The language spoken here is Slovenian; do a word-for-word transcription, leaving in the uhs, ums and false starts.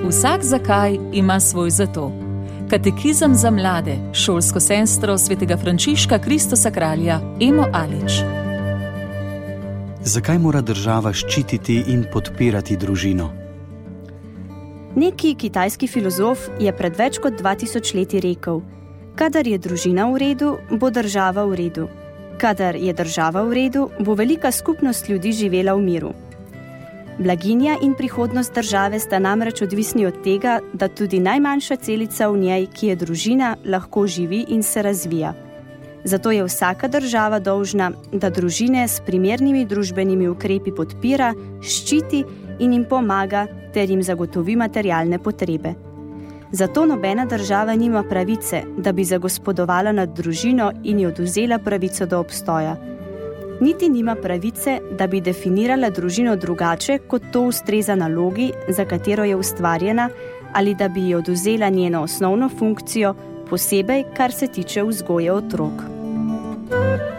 Vsak zakaj ima svoj zato. Katekizem za mlade, šolsko sestro svetega Frančiška Kristosa kralja Emo Alič. Zakaj mora država ščititi in podpirati družino? Neki kitajski filozof je pred več kot dva tisoč leti rekel: kadar je družina v redu, bo država v redu. Kadar je država v redu, bo velika skupnost ljudi živela v miru. Blaginja in prihodnost države sta namreč odvisni od tega, da tudi najmanjša celica v njej, ki je družina, lahko živi in se razvija. Zato je vsaka država dolžna, da družine s primernimi družbenimi ukrepi podpira, ščiti in jim pomaga ter jim zagotovi materialne potrebe. Zato nobena država nima pravice, da bi zagospodovala nad družino in ji odvzela pravico do obstoja. Niti nima pravice, da bi definirala družino drugače, kot to ustreza nalogi, za katero je ustvarjena, ali da bi ji odvzela njeno osnovno funkcijo, posebej, kar se tiče vzgoje otrok.